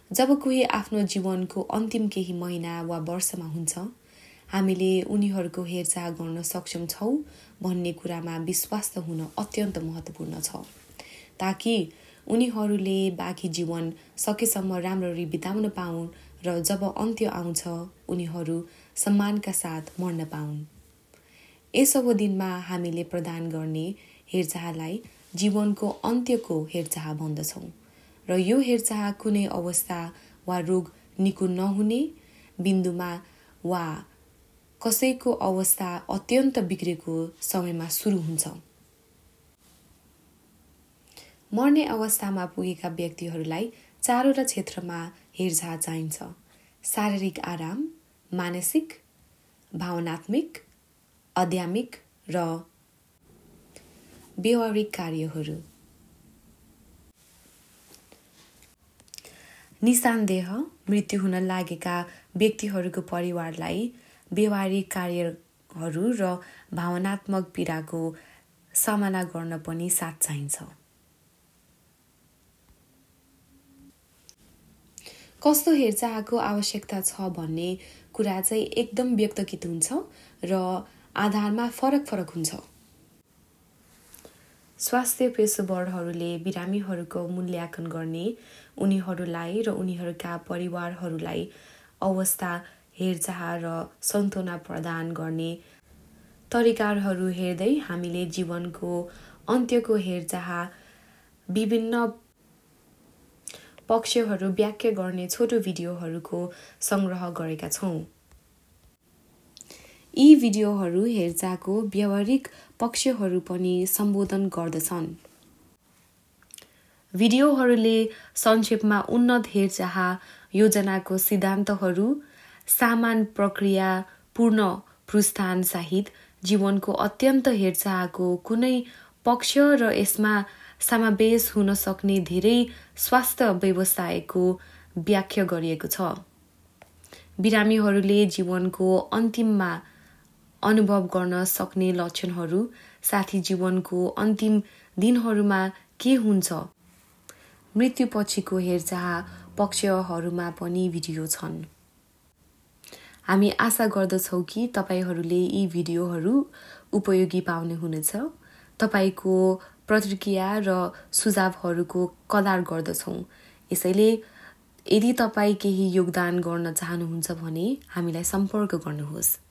जब कोही आफ्नो जीवनको अन्तिम केही महिना वा वर्षमा हुन्छ, हामीले उनीहरूको हेरचाह गर्न सक्षम छौँ भन्ने कुरामा विश्वास हुन अत्यन्त महत्त्वपूर्ण छ, ताकि उनीहरूले बाँकी जीवन सकेसम्म राम्ररी बिताउन पाउन् र जब अन्त्य आउँछ उनीहरू सम्मानका साथ मर्न पाउन्। यस अवधिमा हामीले प्रदान गर्ने हेरचाहलाई जीवनको अन्त्यको हेरचाह भन्दछौँ र यो हेरचाह कुनै अवस्था वा रोग निको नहुने बिन्दुमा वा कसैको अवस्था अत्यन्त बिग्रेको समयमा सुरु हुन्छ। मर्ने अवस्थामा पुगेका व्यक्तिहरूलाई चारवटा क्षेत्रमा हेरचाह चाहिन्छ: शारीरिक आराम, मानसिक, भावनात्मक, आध्यात्मिक र व्यवहारिक कार्यहरू। निस्सन्देह मृत्यु हुन लागेका व्यक्तिहरूको परिवारलाई व्यवहारिक कार्यहरू र भावनात्मक पीडाको सामना गर्न पनि साथ चाहिन्छ। कस्तो हेरचाहको आवश्यकता छ भन्ने कुरा चाहिँ एकदम व्यक्तिगत हुन्छ र आधारमा फरक हुन्छ। स्वास्थ्य पेशेवरहरूले बिरामीहरूको मूल्याङ्कन गर्ने, उनीहरूलाई र उनीहरूका परिवारहरूलाई अवस्था, हेरचाह र सान्त्वना प्रदान गर्ने तरिकाहरू हेर्दै हामीले जीवनको अन्त्यको हेरचाह विभिन्न पक्षहरू व्याख्या गर्ने छोटो भिडियोहरूको सङ्ग्रह गरेका छौँ। यी भिडियोहरू हेरचाहको व्यवहारिक पक्षहरू पनि सम्बोधन गर्दछन्। भिडियोहरूले संक्षेपमा उन्नत हेरचाह योजनाको सिद्धान्तहरू, सामान प्रक्रिया, पूर्ण प्रोत्साहन सहित जीवनको अत्यन्त हेरचाहको कुनै पक्ष र यसमा समावेश हुन सक्ने धेरै स्वास्थ्य व्यवसायको व्याख्या गरिएको छ। बिरामीहरूले जीवनको अन्तिममा अनुभव गर्न सक्ने लक्षणहरू, साथै जीवनको अन्तिम दिनहरूमा के हुन्छ, मृत्युपछिको हेरचाह पक्षहरूमा पनि भिडियो छन्। हामी आशा गर्दछौँ कि तपाईहरूले यी भिडियोहरू उपयोगी पाउनुहुनेछ। तपाईको प्रतिक्रिया र सुझावहरूको कदर गर्दछौँ। यसैले यदि तपाईँ केही योगदान गर्न चाहनुहुन्छ भने हामीलाई सम्पर्क गर्नुहोस्।